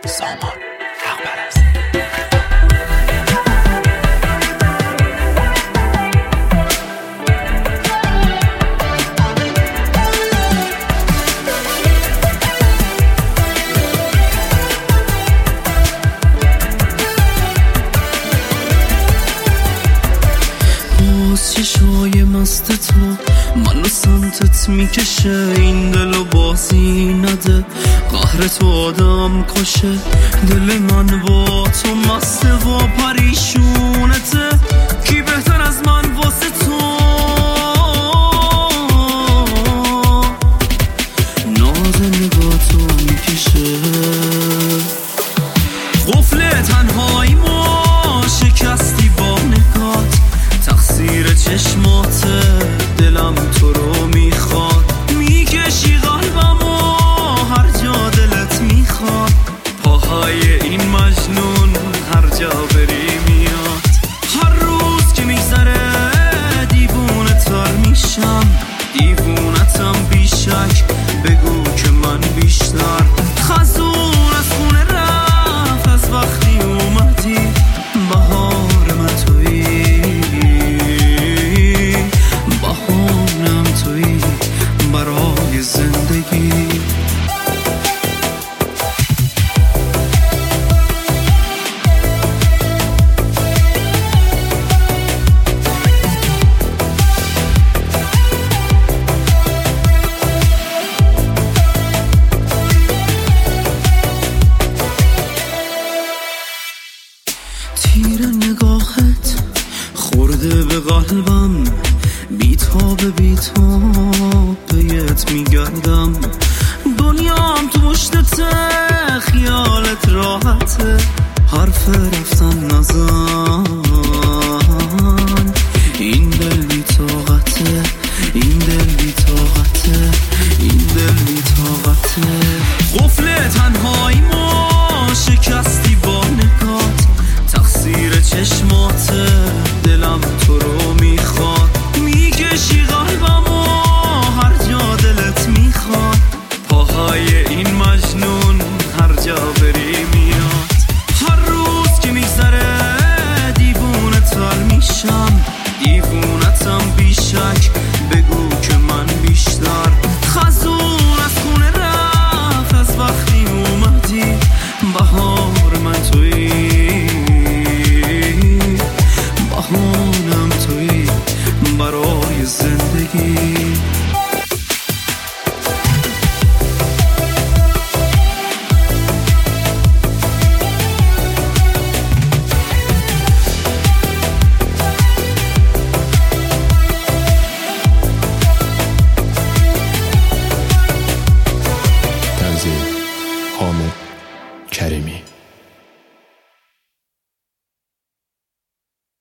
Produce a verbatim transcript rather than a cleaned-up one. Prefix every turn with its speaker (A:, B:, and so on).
A: سامان حق پرست.
B: چشای مست تو منو سمتت میکشه، این دلو بازی نده، قهر تو آدم کشه. دل من با تو مسته و پریشونته، کی بهتر از من واسه تو؟ ناز نگاه تو میکشه، قفل تنهایی ما شکستی با نگات، تقصیر چشماته، دلم تو رو میخواد، میکشی قلبمو هر جا دلت میخواد، پاهای این مجنون هر جا بری میاد. هر روز که میگذره دیوونه تر میشم، دیوونتم بیشک، بگو که من بیشتر. خزون از خونه رفت از وقتی اومدی، بهار من تویی، بهانم تویی برای زندگی. تیر نگاهت خورده به قلبم، بیتاب بیتاب پیت میگردم، دنیام تو مشتته، خیالت راحته، حرف رفتن نزن، این دل بیتاقته، این دل بیتاقته، این دل بیتاقته. قفل تنهایی ما شکستی با نگات، تقصیر چشماته، دلم تو رو میخواد، میکشی قلبمو هر جا دلت میخواد، پاهای این مجنون هر جا بری میاد. هر روز که میگذره دیوونه تر میشم، دیوونتم بیشک، بگو که من بیشتر. خزون از خونه رفت از وقتی اومدی، بهار من تویی، بهانم تویی برای زندگی.
A: تنظیم حامد کریمی.